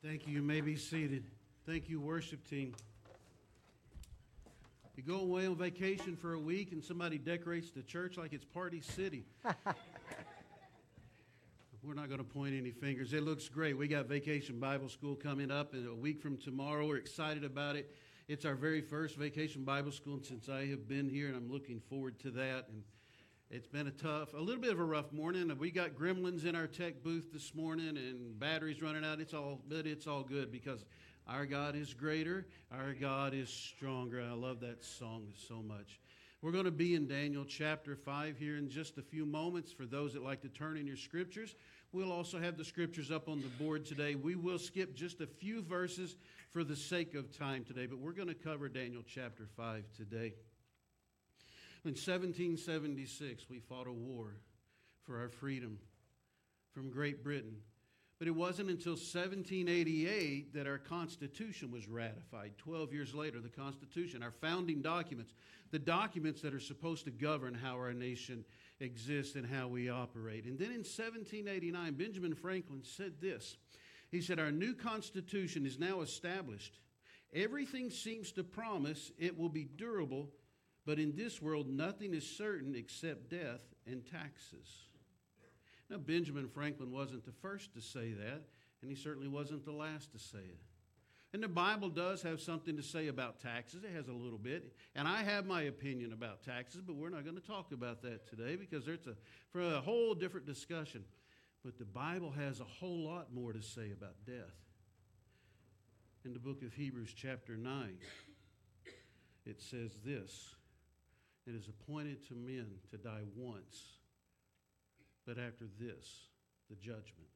Thank you. You may be seated. Thank you, worship team. You go away on vacation for a week and somebody decorates the church like it's Party City. We're not going to point any fingers. It looks great. We got Vacation Bible School coming up in a week from tomorrow. We're excited about it. It's our very first Vacation Bible School since I have been here, and I'm looking forward to that. And it's been a little bit of a rough morning. We got gremlins in our tech booth this morning and batteries running out. It's all good because our God is greater. Our God is stronger. I love that song so much. We're going to be in Daniel chapter 5 here in just a few moments. For those that like to turn in your scriptures, we'll also have the scriptures up on the board today. We will skip just a few verses for the sake of time today, but we're going to cover Daniel chapter 5 today. In 1776, we fought a war for our freedom from Great Britain. But it wasn't until 1788 that our Constitution was ratified. 12 years later, the Constitution, our founding documents, the documents that are supposed to govern how our nation exists and how we operate. And then in 1789, Benjamin Franklin said this. He said, "Our new Constitution is now established. Everything seems to promise it will be durable, but in this world nothing is certain except death and taxes." Now, Benjamin Franklin wasn't the first to say that, and he certainly wasn't the last to say it. And the Bible does have something to say about taxes. It has a little bit. And I have my opinion about taxes, but we're not going to talk about that today because for a whole different discussion. But the Bible has a whole lot more to say about death. In the book of Hebrews chapter 9, it says this: "It is appointed to men to die once, but after this, the judgment."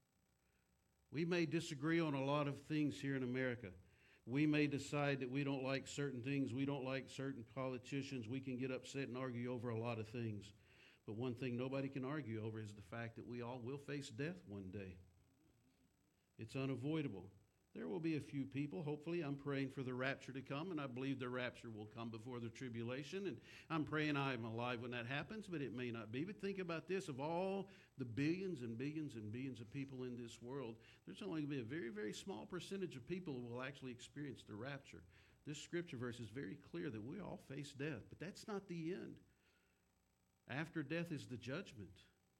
We may disagree on a lot of things here in America. We may decide that we don't like certain things. We don't like certain politicians. We can get upset and argue over a lot of things. But one thing nobody can argue over is the fact that we all will face death one day. It's unavoidable. There will be a few people, hopefully. I'm praying for the rapture to come, and I believe the rapture will come before the tribulation. And I'm praying I'm alive when that happens, but it may not be. But think about this. Of all the billions and billions and billions of people in this world, there's only going to be a very, very small percentage of people who will actually experience the rapture. This scripture verse is very clear that we all face death, but that's not the end. After death is the judgment.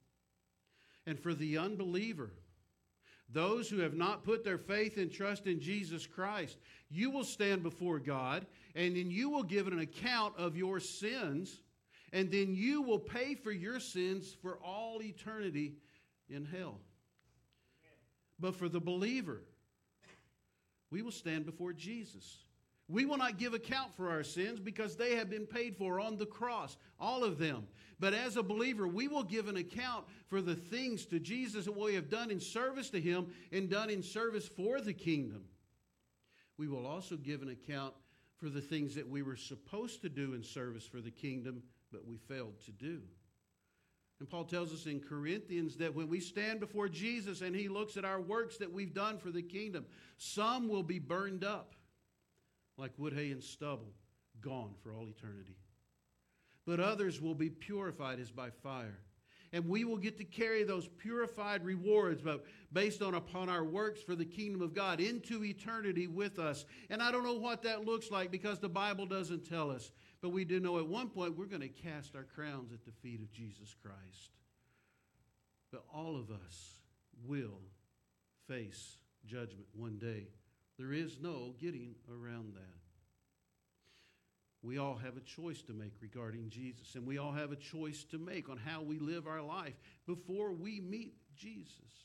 And for the unbeliever, those who have not put their faith and trust in Jesus Christ, you will stand before God, and then you will give an account of your sins, and then you will pay for your sins for all eternity in hell. But for the believer, we will stand before Jesus. We will not give account for our sins because they have been paid for on the cross, all of them. But as a believer, we will give an account for the things to Jesus that we have done in service to Him and done in service for the kingdom. We will also give an account for the things that we were supposed to do in service for the kingdom, but we failed to do. And Paul tells us in Corinthians that when we stand before Jesus and He looks at our works that we've done for the kingdom, some will be burned up like wood, hay, and stubble, gone for all eternity. But others will be purified as by fire. And we will get to carry those purified rewards based upon our works for the kingdom of God into eternity with us. And I don't know what that looks like because the Bible doesn't tell us. But we do know at one point we're going to cast our crowns at the feet of Jesus Christ. But all of us will face judgment one day. There is no getting around that. We all have a choice to make regarding Jesus, and we all have a choice to make on how we live our life before we meet Jesus.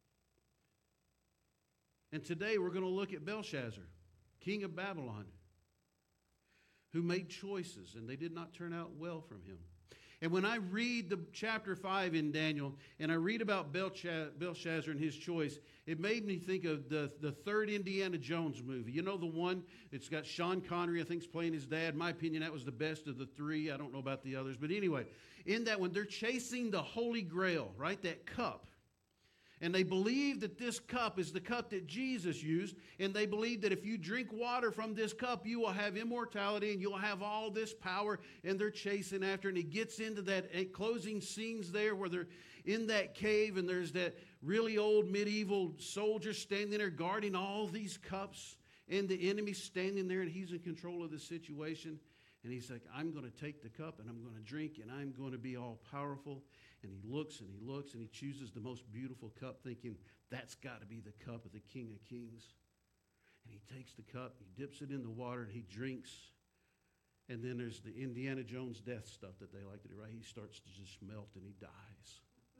And today we're going to look at Belshazzar, king of Babylon, who made choices, and they did not turn out well from him. And when I read the chapter 5 in Daniel, and I read about Belshazzar and his choice, it made me think of the third Indiana Jones movie. You know the one? It's got Sean Connery, I think, is playing his dad. In my opinion, that was the best of the three. I don't know about the others. But anyway, in that one, they're chasing the Holy Grail, right? That cup. And they believe that this cup is the cup that Jesus used. And they believe that if you drink water from this cup, you will have immortality and you'll have all this power. And they're chasing after it. And it gets into that closing scenes there where they're in that cave and there's that really old medieval soldier standing there guarding all these cups, and the enemy's standing there, and he's in control of the situation. And he's like, I'm going to take the cup, and I'm going to drink, and I'm going to be all powerful. And he looks, and he looks, and he chooses the most beautiful cup, thinking, that's got to be the cup of the King of Kings. And he takes the cup, he dips it in the water, and he drinks. And then there's the Indiana Jones death stuff that they like to do, right? He starts to just melt, and he dies.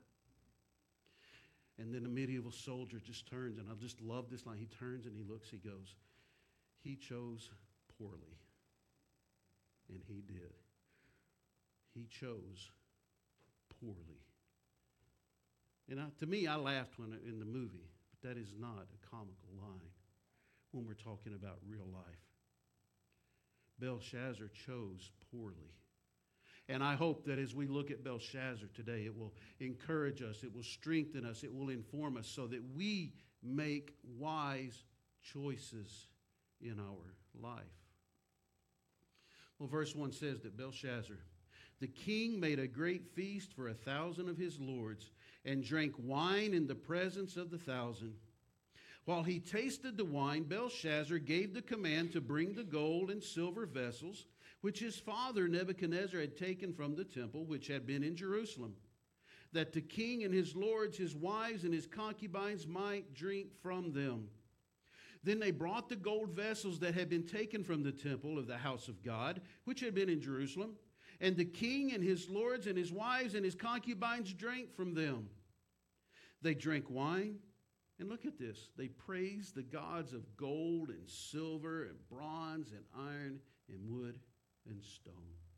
And then the medieval soldier just turns, and I just love this line. He turns, and he looks, he goes, he chose poorly. And he did. He chose poorly. And to me, I laughed in the movie, but that is not a comical line when we're talking about real life. Belshazzar chose poorly. And I hope that as we look at Belshazzar today, it will encourage us, it will strengthen us, it will inform us so that we make wise choices in our life. Well, verse 1 says that Belshazzar, the king, made a great feast for 1,000 of his lords and drank wine in the presence of the 1,000. While he tasted the wine, Belshazzar gave the command to bring the gold and silver vessels which his father Nebuchadnezzar had taken from the temple which had been in Jerusalem, that the king and his lords, his wives, and his concubines might drink from them. Then they brought the gold vessels that had been taken from the temple of the house of God, which had been in Jerusalem, and the king and his lords and his wives and his concubines drank from them. They drank wine, and look at this. They praised the gods of gold and silver and bronze and iron and wood and stone.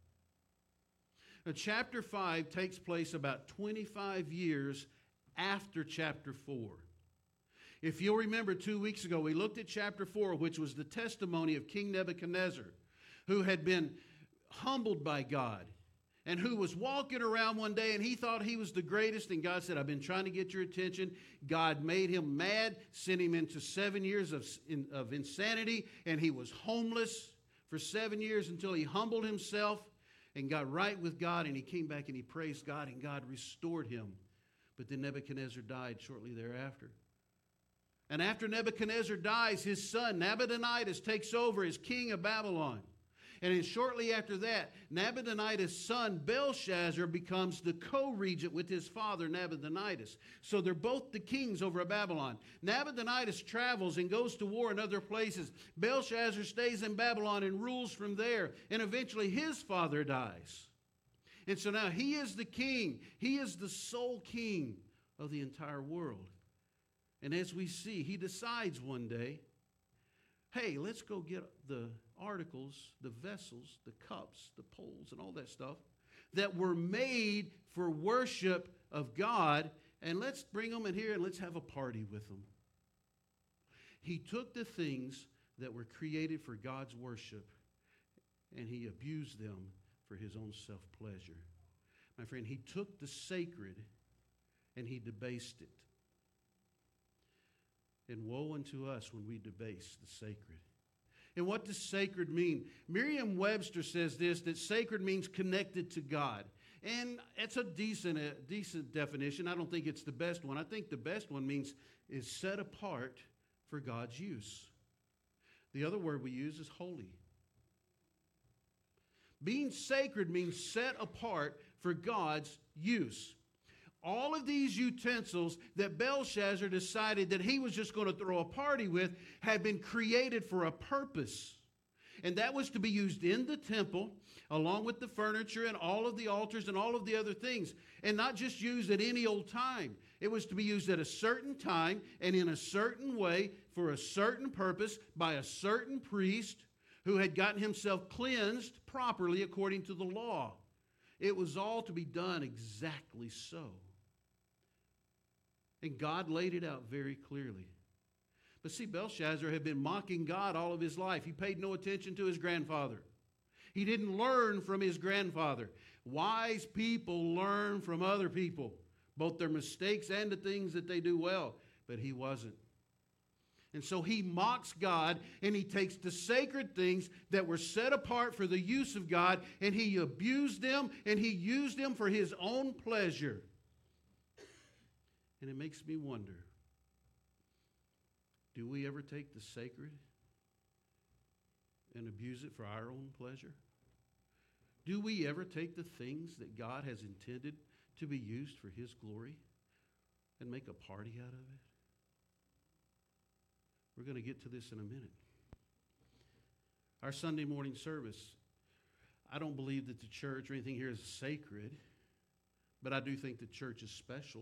Now, chapter 5 takes place about 25 years after chapter 4. If you'll remember 2 weeks ago, we looked at chapter 4, which was the testimony of King Nebuchadnezzar, who had been humbled by God and who was walking around one day and he thought he was the greatest. And God said, I've been trying to get your attention. God made him mad, sent him into 7 years of insanity, and he was homeless for 7 years until he humbled himself and got right with God, and he came back and he praised God, and God restored him. But then Nebuchadnezzar died shortly thereafter. And after Nebuchadnezzar dies, his son Nabonidus takes over as king of Babylon. And then shortly after that, Nabonidus' son Belshazzar becomes the co-regent with his father Nabonidus. So they're both the kings over Babylon. Nabonidus travels and goes to war in other places. Belshazzar stays in Babylon and rules from there. And eventually his father dies. And so now he is the king. He is the sole king of the entire world. And as we see, he decides one day, hey, let's go get the articles, the vessels, the cups, the poles, and all that stuff that were made for worship of God, and let's bring them in here and let's have a party with them. He took the things that were created for God's worship and he abused them for his own self-pleasure. My friend, he took the sacred and he debased it. And woe unto us when we debase the sacred. And what does sacred mean? Merriam-Webster says this, that sacred means connected to God. And it's a decent definition. I don't think it's the best one. I think the best one means is set apart for God's use. The other word we use is holy. Being sacred means set apart for God's use. All of these utensils that Belshazzar decided that he was just going to throw a party with had been created for a purpose. And that was to be used in the temple, along with the furniture and all of the altars and all of the other things. And not just used at any old time. It was to be used at a certain time and in a certain way for a certain purpose by a certain priest who had gotten himself cleansed properly according to the law. It was all to be done exactly so. And God laid it out very clearly. But see, Belshazzar had been mocking God all of his life. He paid no attention to his grandfather. He didn't learn from his grandfather. Wise people learn from other people, both their mistakes and the things that they do well. But he wasn't. And so he mocks God, and he takes the sacred things that were set apart for the use of God, and he abused them, and he used them for his own pleasure. And it makes me wonder, do we ever take the sacred and abuse it for our own pleasure? Do we ever take the things that God has intended to be used for His glory and make a party out of it? We're going to get to this in a minute. Our Sunday morning service, I don't believe that the church or anything here is sacred, but I do think the church is special.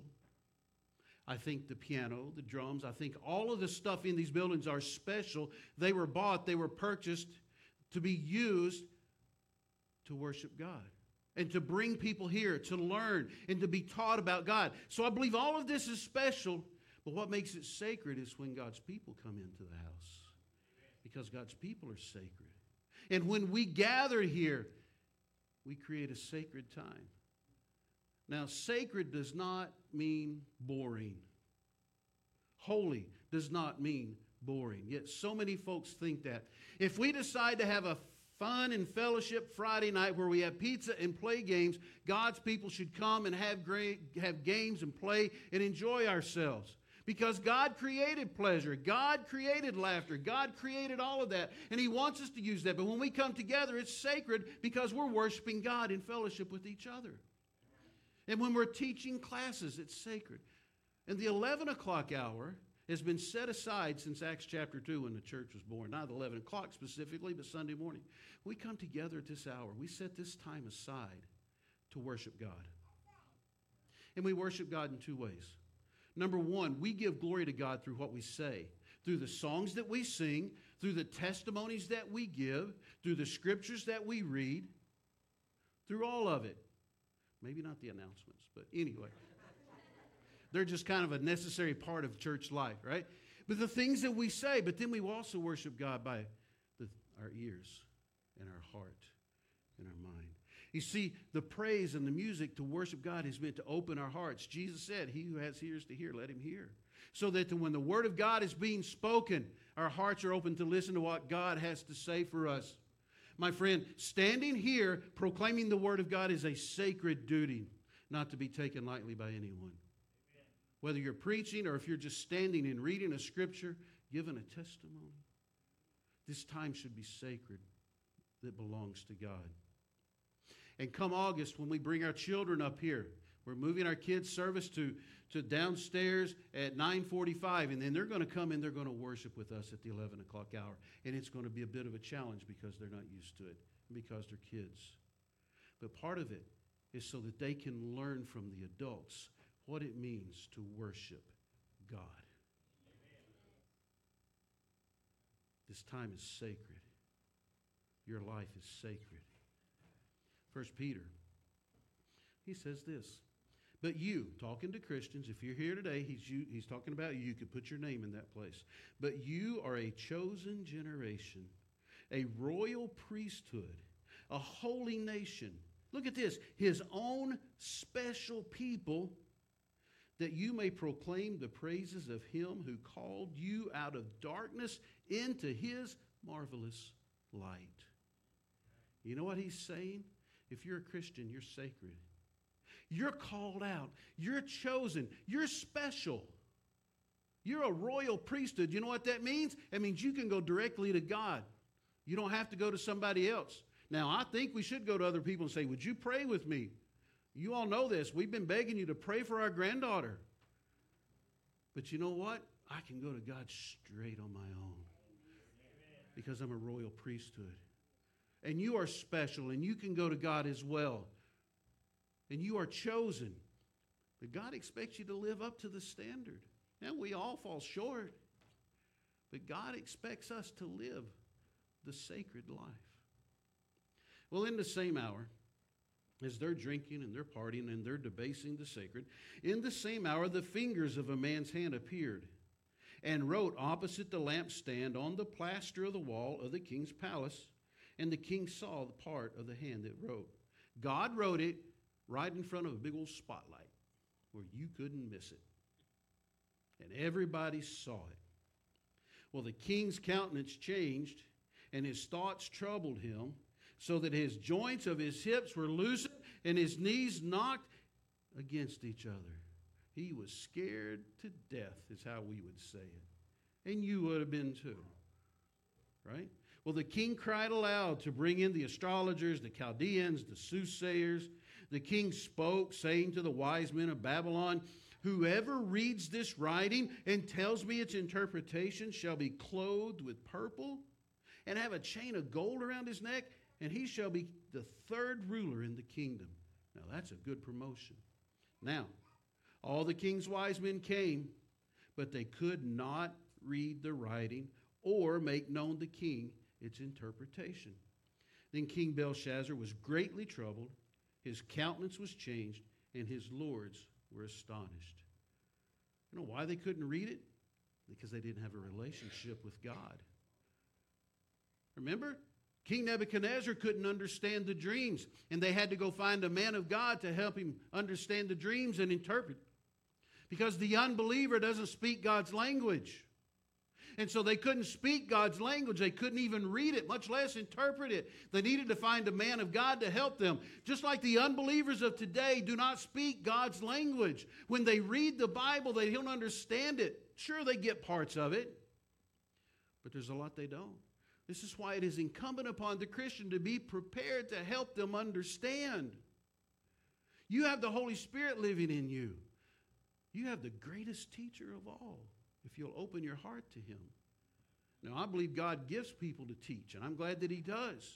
I think the piano, the drums, I think all of the stuff in these buildings are special. They were bought, they were purchased to be used to worship God and to bring people here to learn and to be taught about God. So I believe all of this is special, but what makes it sacred is when God's people come into the house, because God's people are sacred. And when we gather here, we create a sacred time. Now, sacred does not mean boring. Holy does not mean boring. Yet so many folks think that. If we decide to have a fun and fellowship Friday night where we have pizza and play games, God's people should come and have games and play and enjoy ourselves. Because God created pleasure. God created laughter. God created all of that. And He wants us to use that. But when we come together, it's sacred because we're worshiping God in fellowship with each other. And when we're teaching classes, it's sacred. And the 11 o'clock hour has been set aside since Acts chapter 2 when the church was born. Not 11 o'clock specifically, but Sunday morning. We come together at this hour. We set this time aside to worship God. And we worship God in two ways. Number one, we give glory to God through what we say, through the songs that we sing, through the testimonies that we give, through the scriptures that we read, through all of it. Maybe not the announcements, but anyway. They're just kind of a necessary part of church life, right? But the things that we say, but then we also worship God by our ears and our heart and our mind. You see, the praise and the music to worship God is meant to open our hearts. Jesus said, "He who has ears to hear, let him hear." So that when the word of God is being spoken, our hearts are open to listen to what God has to say for us. My friend, standing here proclaiming the word of God is a sacred duty, not to be taken lightly by anyone. Amen. Whether you're preaching or if you're just standing and reading a scripture, giving a testimony, this time should be sacred that belongs to God. And come August, when we bring our children up here, we're moving our kids' service to downstairs at 9:45, and then they're going to come and they're going to worship with us at the 11 o'clock hour. And it's going to be a bit of a challenge because they're not used to it, because they're kids. But part of it is so that they can learn from the adults what it means to worship God. This time is sacred. Your life is sacred. 1 Peter, he says this, but you, talking to Christians, if you're here today, he's talking about you. You could put your name in that place. But you are a chosen generation, a royal priesthood, a holy nation. Look at this, His own special people, that you may proclaim the praises of Him who called you out of darkness into His marvelous light. You know what he's saying? If you're a Christian, you're sacred. You're called out. You're chosen. You're special. You're a royal priesthood. You know what that means? That means you can go directly to God. You don't have to go to somebody else. Now, I think we should go to other people and say, would you pray with me? You all know this. We've been begging you to pray for our granddaughter. But you know what? I can go to God straight on my own because I'm a royal priesthood. And you are special, and you can go to God as well. And you are chosen. But God expects you to live up to the standard. Now, we all fall short. But God expects us to live the sacred life. Well, in the same hour, as they're drinking and they're partying and they're debasing the sacred, in the same hour, the fingers of a man's hand appeared and wrote opposite the lampstand on the plaster of the wall of the king's palace. And the king saw the part of the hand that wrote. God wrote it right in front of a big old spotlight where you couldn't miss it. And everybody saw it. Well, the king's countenance changed, and his thoughts troubled him, so that his joints of his hips were loosened, and his knees knocked against each other. He was scared to death, is how we would say it. And you would have been too, right? Well, the king cried aloud to bring in the astrologers, the Chaldeans, the soothsayers. The king spoke, saying to the wise men of Babylon, whoever reads this writing and tells me its interpretation shall be clothed with purple and have a chain of gold around his neck, and he shall be the third ruler in the kingdom. Now, that's a good promotion. Now, all the king's wise men came, but they could not read the writing or make known to the king its interpretation. Then King Belshazzar was greatly troubled, his countenance was changed, and his lords were astonished. You know why they couldn't read it? Because they didn't have a relationship with God. Remember? King Nebuchadnezzar couldn't understand the dreams, and they had to go find a man of God to help him understand the dreams and interpret. Because the unbeliever doesn't speak God's language. And so they couldn't speak God's language. They couldn't even read it, much less interpret it. They needed to find a man of God to help them. Just like the unbelievers of today do not speak God's language. When they read the Bible, they don't understand it. Sure, they get parts of it, but there's a lot they don't. This is why it is incumbent upon the Christian to be prepared to help them understand. You have the Holy Spirit living in you. You have the greatest teacher of all, if you'll open your heart to him. Now, I believe God gives people to teach, and I'm glad that he does.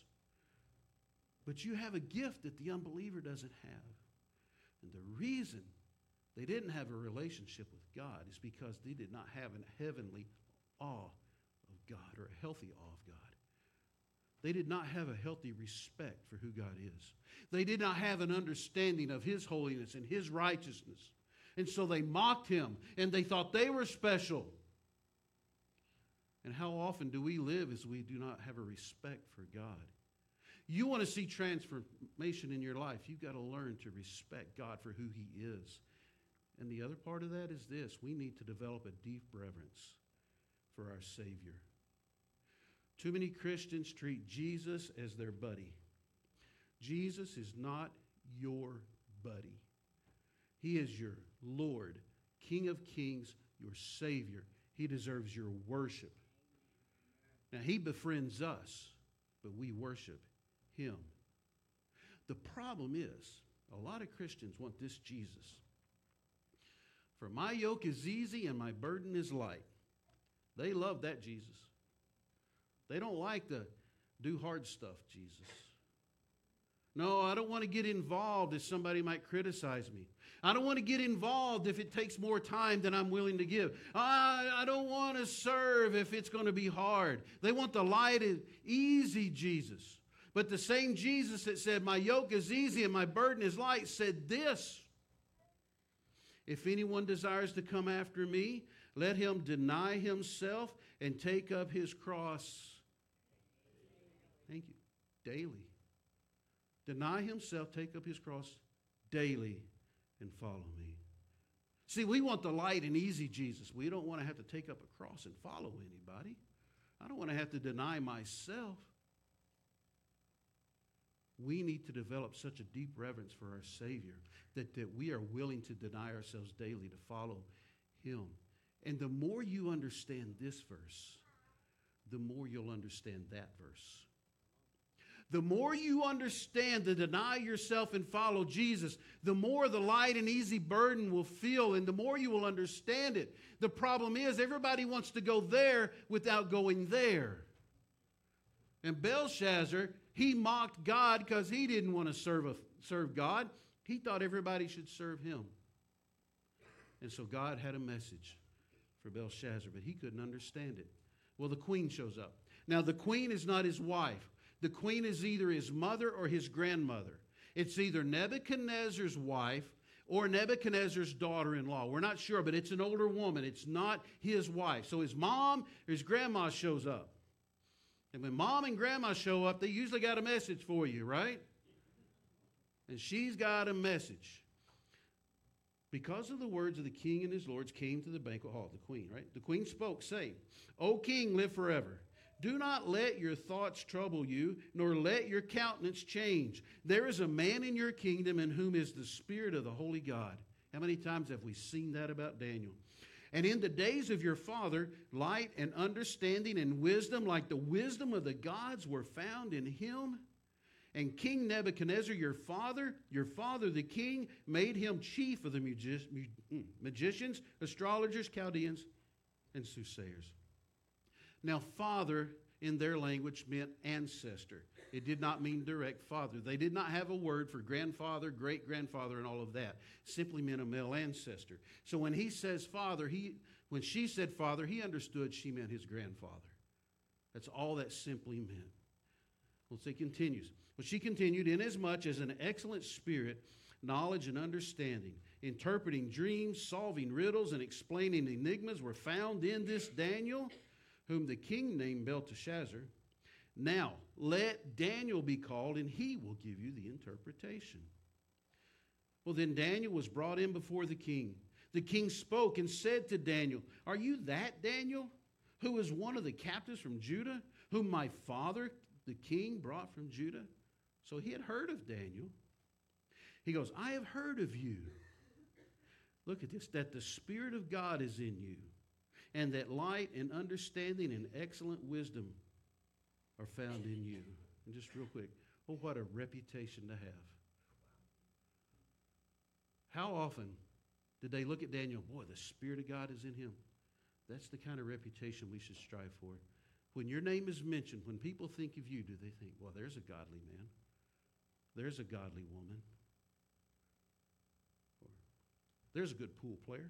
But you have a gift that the unbeliever doesn't have. And the reason they didn't have a relationship with God is because they did not have a heavenly awe of God, or a healthy awe of God. They did not have a healthy respect for who God is. They did not have an understanding of his holiness and his righteousness. And so they mocked him, and they thought they were special. And how often do we live as we do not have a respect for God? You want to see transformation in your life, you've got to learn to respect God for who he is. And the other part of that is this: we need to develop a deep reverence for our Savior. Too many Christians treat Jesus as their buddy. Jesus is not your buddy. He is your Lord, King of kings, your Savior. He deserves your worship. Now, he befriends us, but we worship him. The problem is, a lot of Christians want this Jesus. For my yoke is easy and my burden is light. They love that Jesus. They don't like the do hard stuff Jesus. No, I don't want to get involved if somebody might criticize me. I don't want to get involved if it takes more time than I'm willing to give. I don't want to serve if it's going to be hard. They want the light and easy Jesus. But the same Jesus that said, my yoke is easy and my burden is light, said this: if anyone desires to come after me, let him deny himself and take up his cross. Thank you. Daily. Deny himself, take up his cross daily, and follow me. See, we want the light and easy Jesus. We don't want to have to take up a cross and follow anybody. I don't want to have to deny myself. We need to develop such a deep reverence for our Savior that we are willing to deny ourselves daily to follow him. And the more you understand this verse, the more you'll understand that verse. The more you understand to deny yourself and follow Jesus, the more the light and easy burden will feel, and the more you will understand it. The problem is everybody wants to go there without going there. And Belshazzar, he mocked God because he didn't want to serve God. He thought everybody should serve him. And so God had a message for Belshazzar, but he couldn't understand it. Well, the queen shows up. Now, the queen is not his wife. The queen is either his mother or his grandmother. It's either Nebuchadnezzar's wife or Nebuchadnezzar's daughter-in-law. We're not sure, but it's an older woman. It's not his wife. So his mom or his grandma shows up. And when mom and grandma show up, they usually got a message for you, right? And she's got a message. Because of the words of the king and his lords came to the banquet hall, the queen, right? The queen spoke, saying, O king, live forever. Do not let your thoughts trouble you, nor let your countenance change. There is a man in your kingdom in whom is the Spirit of the Holy God. How many times have we seen that about Daniel? And in the days of your father, light and understanding and wisdom, like the wisdom of the gods, were found in him. And King Nebuchadnezzar, your father the king, made him chief of the magicians, astrologers, Chaldeans, and soothsayers. Now, father in their language meant ancestor. It did not mean direct father. They did not have a word for grandfather, great-grandfather, and all of that. It simply meant a male ancestor. So when he says father, when she said father, he understood she meant his grandfather. That's all that simply meant. Well, it continues. Well, she continued, inasmuch as an excellent spirit, knowledge and understanding, interpreting dreams, solving riddles, and explaining enigmas were found in this Daniel, whom the king named Belteshazzar. Now, let Daniel be called, and he will give you the interpretation. Well, then Daniel was brought in before the king. The king spoke and said to Daniel, "Are you that Daniel, who is one of the captives from Judah, whom my father, the king, brought from Judah?" So he had heard of Daniel. He goes, "I have heard of you." Look at this, that the Spirit of God is in you, and that light and understanding and excellent wisdom are found in you. And just real quick, oh, what a reputation to have. How often did they look at Daniel? Boy, the Spirit of God is in him. That's the kind of reputation we should strive for. When your name is mentioned, when people think of you, do they think, well, there's a godly man, there's a godly woman, or there's a good pool player?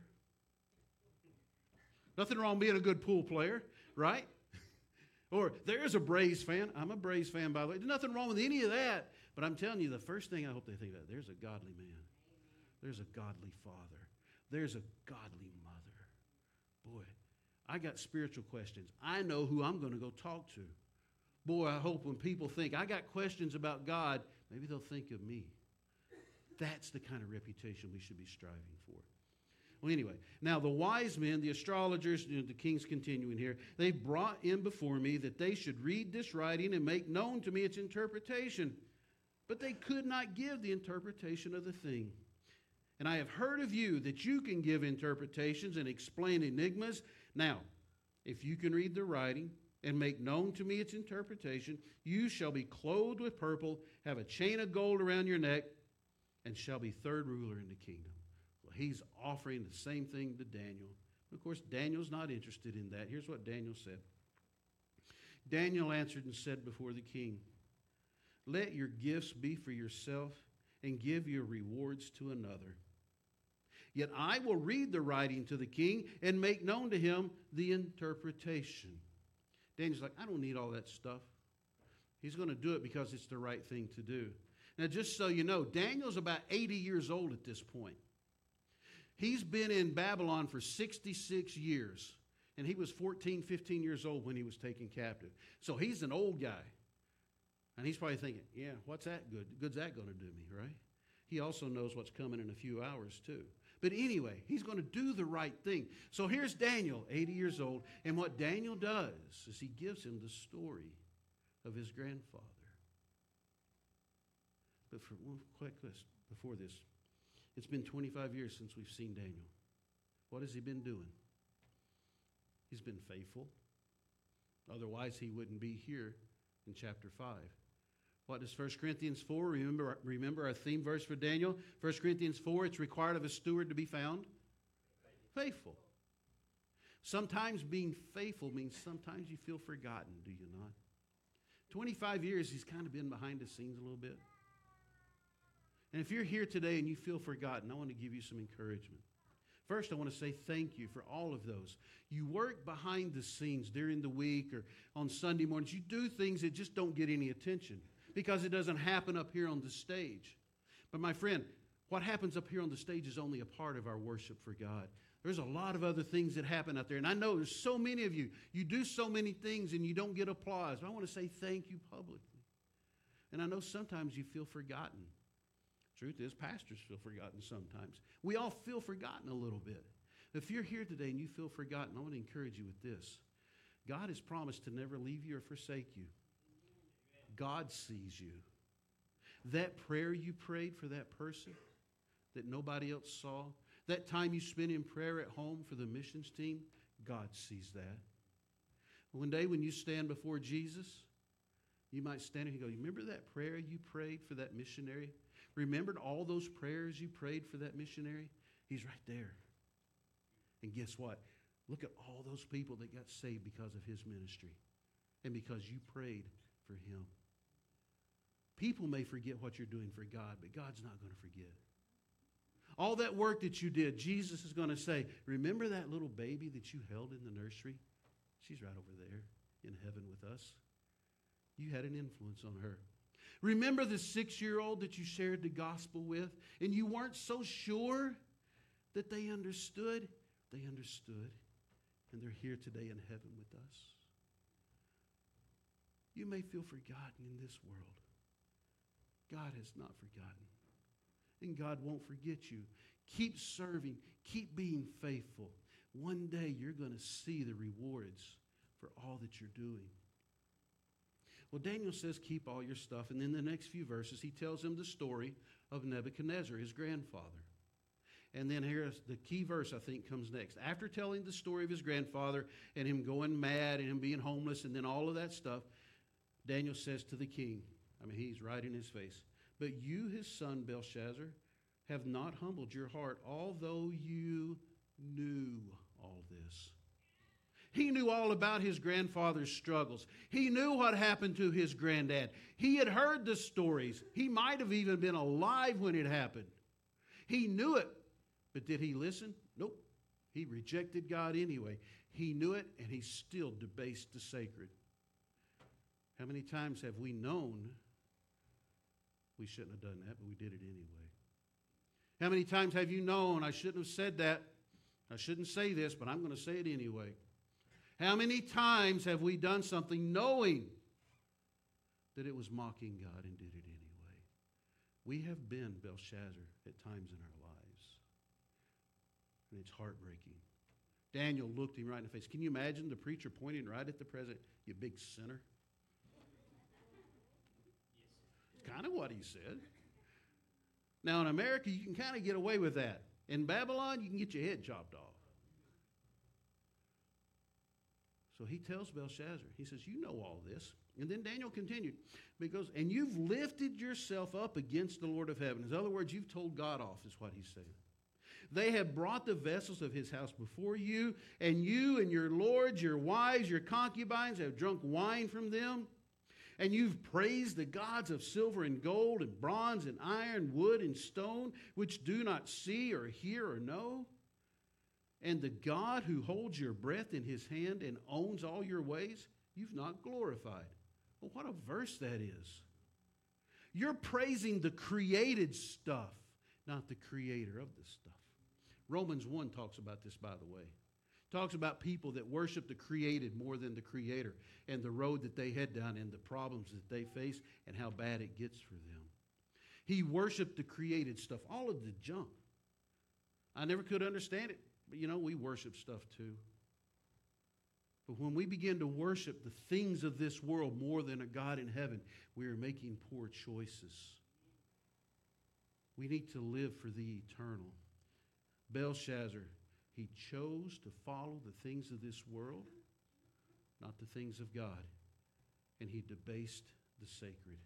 Nothing wrong being a good pool player, right? Or there's a Braves fan. I'm a Braves fan, by the way. There's nothing wrong with any of that. But I'm telling you, the first thing I hope they think about, there's a godly man. There's a godly father. There's a godly mother. Boy, I got spiritual questions. I know who I'm going to go talk to. Boy, I hope when people think, I got questions about God, maybe they'll think of me. That's the kind of reputation we should be striving for. Well, anyway, now the wise men, the astrologers, the king's continuing here, they brought in before me that they should read this writing and make known to me its interpretation. But they could not give the interpretation of the thing. And I have heard of you that you can give interpretations and explain enigmas. Now, if you can read the writing and make known to me its interpretation, you shall be clothed with purple, have a chain of gold around your neck, and shall be third ruler in the kingdom. Well, he's offering the same thing to Daniel. Of course, Daniel's not interested in that. Here's what Daniel said. Daniel answered and said before the king, "Let your gifts be for yourself and give your rewards to another. Yet I will read the writing to the king and make known to him the interpretation." Daniel's like, I don't need all that stuff. He's going to do it because it's the right thing to do. Now, just so you know, Daniel's about 80 years old at this point. He's been in Babylon for 66 years, and he was 14, 15 years old when he was taken captive. So he's an old guy. And he's probably thinking, yeah, what's that good? Good's that going to do me, right? He also knows what's coming in a few hours, too. But anyway, he's going to do the right thing. So here's Daniel, 80 years old, and what Daniel does is he gives him the story of his grandfather. But for one quick question before this, it's been 25 years since we've seen Daniel. What has he been doing? He's been faithful. Otherwise, he wouldn't be here in chapter 5. What does 1 Corinthians 4, remember our theme verse for Daniel? 1 Corinthians 4, it's required of a steward to be found faithful. Sometimes being faithful means sometimes you feel forgotten, do you not? 25 years, he's kind of been behind the scenes a little bit. And if you're here today and you feel forgotten, I want to give you some encouragement. First, I want to say thank you for all of those. You work behind the scenes during the week or on Sunday mornings. You do things that just don't get any attention because it doesn't happen up here on the stage. But my friend, what happens up here on the stage is only a part of our worship for God. There's a lot of other things that happen out there. And I know there's so many of you. You do so many things and you don't get applause. But I want to say thank you publicly. And I know sometimes you feel forgotten. Truth is, pastors feel forgotten sometimes. We all feel forgotten a little bit. If you're here today and you feel forgotten, I want to encourage you with this. God has promised to never leave you or forsake you. God sees you. That prayer you prayed for that person that nobody else saw, That time you spend in prayer at home for the missions team, God sees that. One day when you stand before Jesus, you might stand and go, you remember that prayer you prayed for that missionary? Remembered all those prayers you prayed for that missionary? He's right there. And guess what? Look at all those people that got saved because of his ministry and because you prayed for him. People may forget what you're doing for God, but God's not going to forget. All that work that you did, Jesus is going to say, remember that little baby that you held in the nursery? She's right over there in heaven with us. You had an influence on her. Remember the 6-year-old that you shared the gospel with, and you weren't so sure that they understood? They understood, and they're here today in heaven with us. You may feel forgotten in this world. God has not forgotten. And God won't forget you. Keep serving. Keep being faithful. One day you're going to see the rewards for all that you're doing. Well, Daniel says, keep all your stuff. And then the next few verses, he tells him the story of Nebuchadnezzar, his grandfather. And then here's the key verse, I think, comes next. After telling the story of his grandfather and him going mad and him being homeless and then all of that stuff, Daniel says to the king, he's right in his face, but you, his son Belshazzar, have not humbled your heart, although you knew all this. He knew all about his grandfather's struggles. He knew what happened to his granddad. He had heard the stories. He might have even been alive when it happened. He knew it, but did he listen? Nope. He rejected God anyway. He knew it, and he still debased the sacred. How many times have we known we shouldn't have done that, but we did it anyway? How many times have you known, I shouldn't have said that, I shouldn't say this, but I'm going to say it anyway? How many times have we done something knowing that it was mocking God and did it anyway? We have been Belshazzar at times in our lives, and it's heartbreaking. Daniel looked him right in the face. Can you imagine the preacher pointing right at the president? You big sinner. It's kind of what he said. Now, in America, you can kind of get away with that. In Babylon, you can get your head chopped off. So he tells Belshazzar, he says, you know all this. And then Daniel continued, because, and you've lifted yourself up against the Lord of heaven. In other words, you've told God off, is what he's saying. They have brought the vessels of his house before you and your lords, your wives, your concubines have drunk wine from them. And you've praised the gods of silver and gold and bronze and iron, wood and stone, which do not see or hear or know. And the God who holds your breath in his hand and owns all your ways, you've not glorified. Well, what a verse that is. You're praising the created stuff, not the creator of the stuff. Romans 1 talks about this, by the way. Talks about people that worship the created more than the creator and the road that they head down and the problems that they face and how bad it gets for them. He worshiped the created stuff, all of the junk. I never could understand it, but we worship stuff too. But when we begin to worship the things of this world more than a God in heaven, we are making poor choices. We need to live for the eternal. Belshazzar, he chose to follow the things of this world, not the things of God. And he debased the sacred.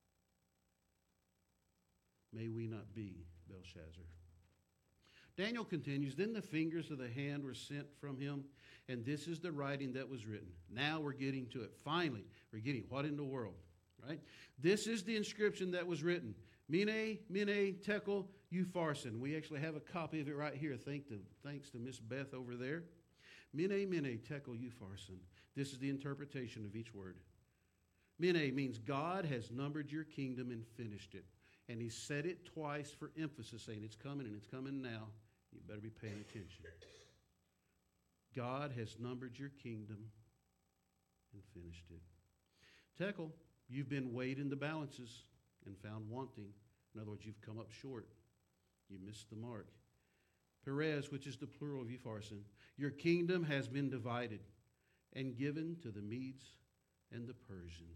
May we not be Belshazzar. Daniel continues, then the fingers of the hand were sent from him, and this is the writing that was written. Now we're getting to it. Finally, we're getting what in the world, right? This is the inscription that was written. Mene, Mene, Tekel, Upharsin. We actually have a copy of it right here. Thanks to Miss Beth over there. Mene, Mene, Tekel, Upharsin. This is the interpretation of each word. Mene means God has numbered your kingdom and finished it. And he said it twice for emphasis, saying it's coming and it's coming now. You better be paying attention. God has numbered your kingdom and finished it. Tekel, you've been weighed in the balances and found wanting. In other words, you've come up short. You missed the mark. Perez, which is the plural of Upharsin, your kingdom has been divided and given to the Medes and the Persians.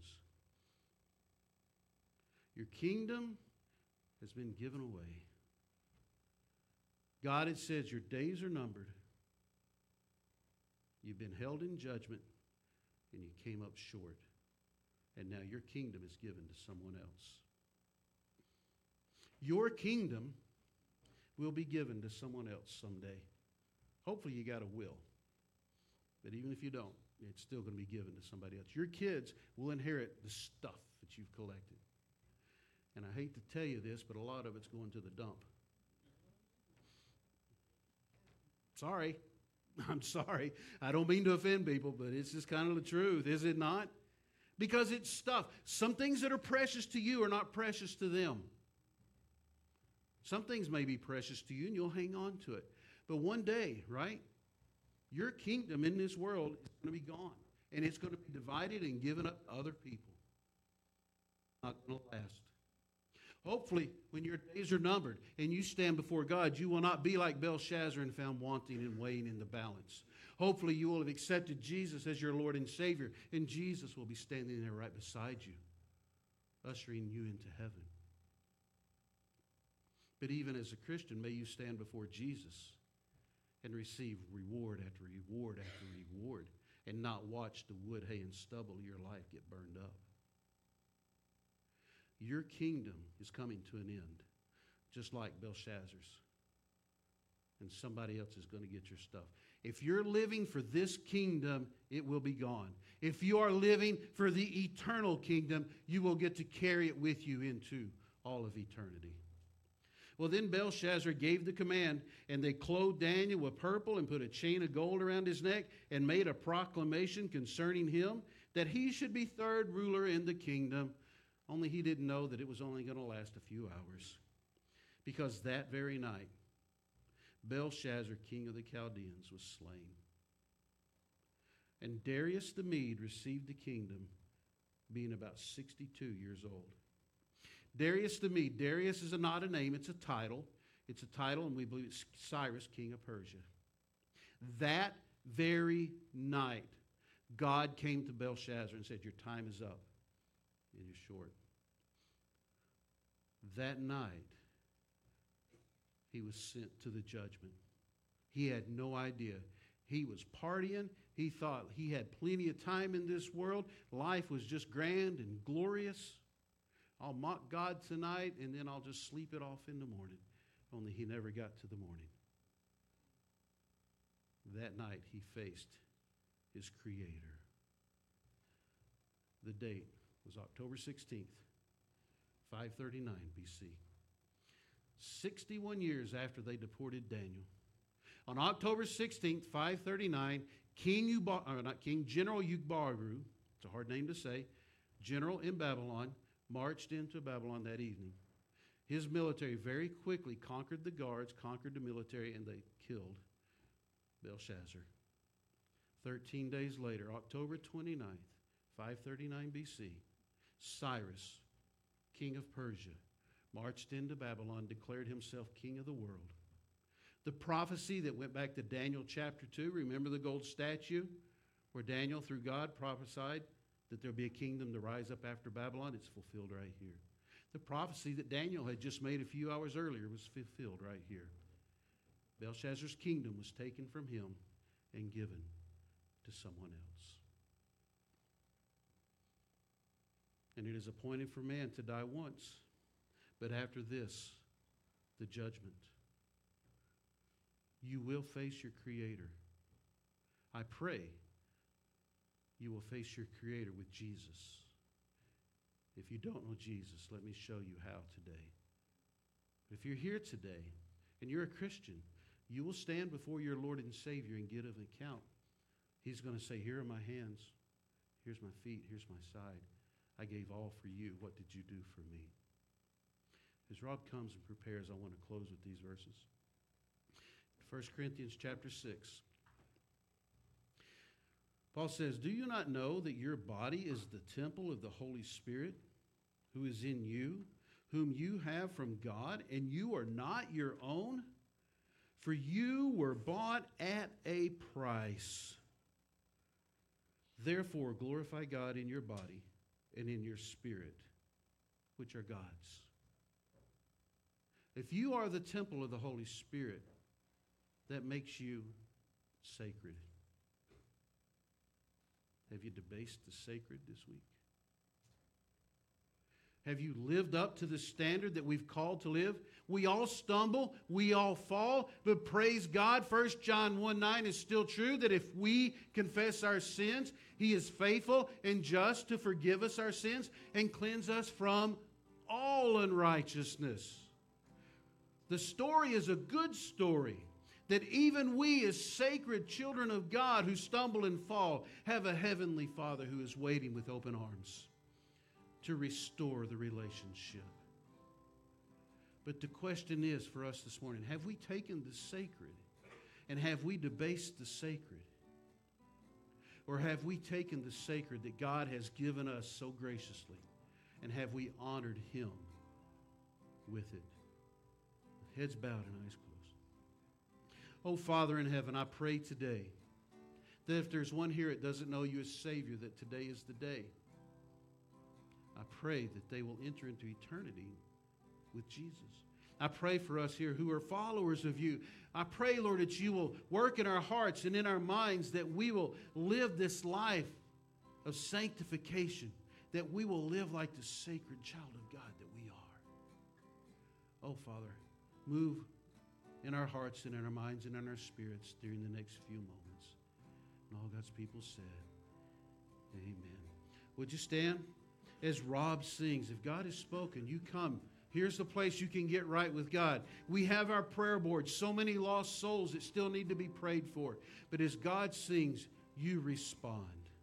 Your kingdom has been given away. God had said, your days are numbered. You've been held in judgment, and you came up short. And now your kingdom is given to someone else. Your kingdom will be given to someone else someday. Hopefully you got a will. But even if you don't, it's still going to be given to somebody else. Your kids will inherit the stuff that you've collected. And I hate to tell you this, but a lot of it's going to the dump. Sorry. I'm sorry. I don't mean to offend people, but it's just kind of the truth, is it not? Because it's stuff. Some things that are precious to you are not precious to them. Some things may be precious to you and you'll hang on to it. But one day, right, your kingdom in this world is going to be gone. And it's going to be divided and given up to other people. Not going to last. Hopefully, when your days are numbered and you stand before God, you will not be like Belshazzar and found wanting and weighing in the balance. Hopefully, you will have accepted Jesus as your Lord and Savior, and Jesus will be standing there right beside you, ushering you into heaven. But even as a Christian, may you stand before Jesus and receive reward after reward after reward, and not watch the wood, hay, and stubble of your life get burned up. Your kingdom is coming to an end, just like Belshazzar's. And somebody else is going to get your stuff. If you're living for this kingdom, it will be gone. If you are living for the eternal kingdom, you will get to carry it with you into all of eternity. Well, then Belshazzar gave the command, and they clothed Daniel with purple and put a chain of gold around his neck and made a proclamation concerning him that he should be third ruler in the kingdom. Only he didn't know that it was only going to last a few hours. Because that very night, Belshazzar, king of the Chaldeans, was slain. And Darius the Mede received the kingdom, being about 62 years old. Darius the Mede. Darius is not a name, it's a title. It's a title, and we believe it's Cyrus, king of Persia. That very night, God came to Belshazzar and said, your time is up. It is short. That night, he was sent to the judgment. He had no idea. He was partying. He thought he had plenty of time in this world. Life was just grand and glorious. I'll mock God tonight, and then I'll just sleep it off in the morning. Only he never got to the morning. That night, he faced his Creator. The date was October 16th, 539 BC. 61 years after they deported Daniel. On October 16th, 539, General Ugbaru, it's a hard name to say, general in Babylon, marched into Babylon that evening. His military very quickly conquered the guards, conquered the military, and they killed Belshazzar. 13 days later, October 29th, 539 BC, Cyrus, king of Persia, marched into Babylon, declared himself king of the world. The prophecy that went back to Daniel chapter 2, remember the gold statue where Daniel, through God, prophesied that there'll be a kingdom to rise up after Babylon? It's fulfilled right here. The prophecy that Daniel had just made a few hours earlier was fulfilled right here. Belshazzar's kingdom was taken from him and given to someone else. And it is appointed for man to die once, but after this, the judgment. You will face your Creator. I pray you will face your Creator with Jesus. If you don't know Jesus, let me show you how today. If you're here today and you're a Christian, you will stand before your Lord and Savior and give an account. He's going to say, here are my hands, here's my feet, here's my side. I gave all for you. What did you do for me? As Rob comes and prepares, I want to close with these verses. 1 Corinthians chapter 6. Paul says, do you not know that your body is the temple of the Holy Spirit who is in you, whom you have from God, and you are not your own? For you were bought at a price. Therefore, glorify God in your body and in your spirit, which are God's. If you are the temple of the Holy Spirit, that makes you sacred? Have you debased the sacred this week? Have you lived up to the standard that we've called to live? We all stumble, we all fall, but praise God, 1 John 1:9 is still true, that if we confess our sins, He is faithful and just to forgive us our sins and cleanse us from all unrighteousness. The story is a good story, that even we as sacred children of God who stumble and fall have a heavenly Father who is waiting with open arms to restore the relationship. But the question is for us this morning, have we taken the sacred and have we debased the sacred? Or have we taken the sacred that God has given us so graciously and have we honored Him with it? Heads bowed and eyes closed. Oh, Father in heaven, I pray today that if there's one here that doesn't know You as Savior, that today is the day. I pray that they will enter into eternity with Jesus. I pray for us here who are followers of You. I pray, Lord, that You will work in our hearts and in our minds, that we will live this life of sanctification, that we will live like the sacred child of God that we are. Oh, Father, move in our hearts and in our minds and in our spirits during the next few moments. And all God's people said, amen. Would you stand? As Rob sings, if God has spoken, you come. Here's the place you can get right with God. We have our prayer board. So many lost souls that still need to be prayed for. But as God sings, you respond.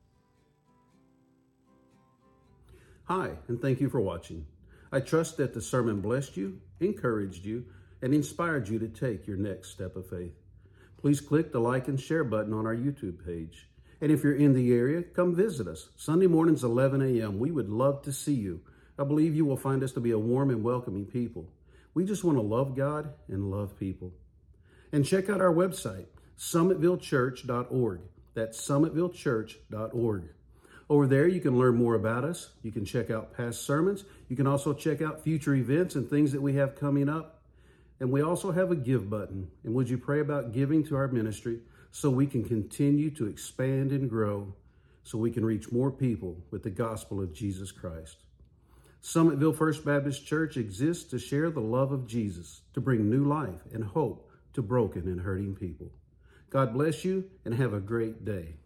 Hi, and thank you for watching. I trust that the sermon blessed you, encouraged you, and inspired you to take your next step of faith. Please click the like and share button on our YouTube page. And if you're in the area, come visit us. Sunday mornings, 11 a.m. We would love to see you. I believe you will find us to be a warm and welcoming people. We just want to love God and love people. And check out our website, summitvillechurch.org. That's summitvillechurch.org. Over there, you can learn more about us. You can check out past sermons. You can also check out future events and things that we have coming up. And we also have a give button. And would you pray about giving to our ministry so we can continue to expand and grow, so we can reach more people with the gospel of Jesus Christ. Summitville First Baptist Church exists to share the love of Jesus, to bring new life and hope to broken and hurting people. God bless you and have a great day.